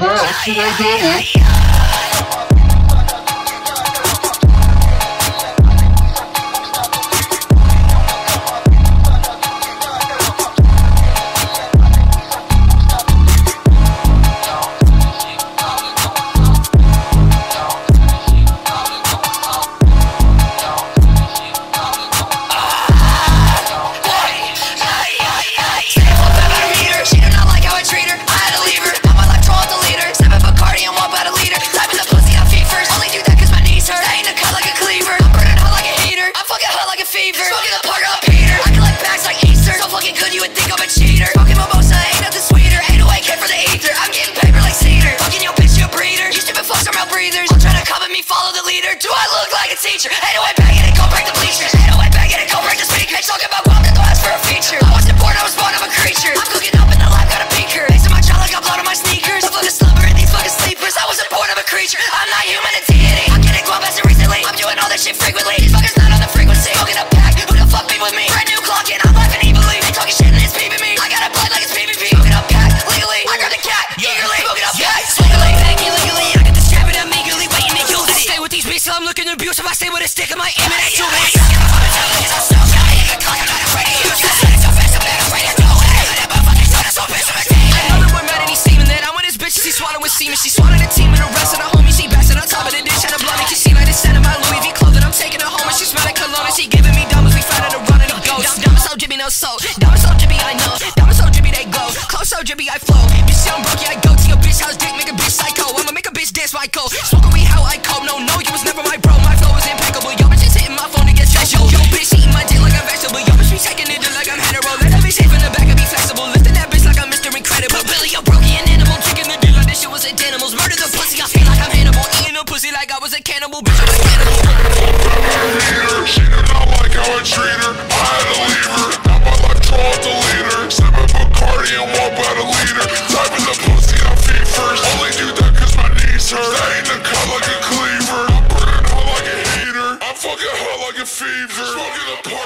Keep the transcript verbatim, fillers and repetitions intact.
fast, you ain't done it. Teacher, ain't no way back in it, go break the bleachers. Ain't no way back in it, go break the speaker. Ain't talking about bomb that don't ask for a feature. I wasn't born, I was born, I'm a creature. I'm cooking up in the lab, got a beaker. Thanks to my child, I got blood on my sneakers. I'm fucking slumber in these fucking sleepers. I wasn't born, I'm a creature. I'm not human, a deity. I'm getting guap as of recently. I'm doing all this shit frequently. These fuckers not on the frequency. Smoking a pack, who the fuck be with me? Brand new clock and I'm laughing evilly. They talking shit and it's peeping me. I got a blood like it's P V P. Smoking up pack, legally. I grab the cat, eagerly. Smoking up pack, legally. Pack illegally. I got the strap and I'm eagerly waiting to use it. I stay with these bitches till I'm looking abusive. I stay with a stick in my aim and I shoot it. She swallowing semen, she swallowed a team and the rest of the homies. She bassin' on top of the dish and a bloody. She see like the scent of my Louis V clothing. I'm taking her home and she smell like cologne. And she giving me diamonds, we found her to run in the ghost. Diamonds so drippy, no soul. Diamonds so drippy, I know. Diamonds so drippy, they go. Clothes so drippy, I flow. Bitch, I'm broke, yeah, I go to your bitch house, dick, make a bitch psycho. I'ma make a bitch dance like go. Smoking weed, how I cope. No, no, you was never my bro. My flow is impeccable. Yo, bitch is hitting my phone to get stressed. Yo, yo, bitch eating my dick like a vegetable. Yo, bitch be taking it like I'm hetero. Let that bitch hit from the back and be flexible. Lifting that bitch like I'm Mister Incredible. Billy, yo, brokey and animal, drinking the dick like this shit was a animals. Murder the pussy, I feel like I'm Hannibal. Eating the pussy like I was a cannibal. Bitch, I'm a cannibal. She did not like how I treat her. I had to leave her. Now my life draw out the leader. Sipping Bacardi and walk by the leader. Typing the pussy on feet first. Only do that cause my knees hurt. Stay in the cut like a cleaver. I'm burning hot like a heater. I'm fucking hot like a fever. Smoking a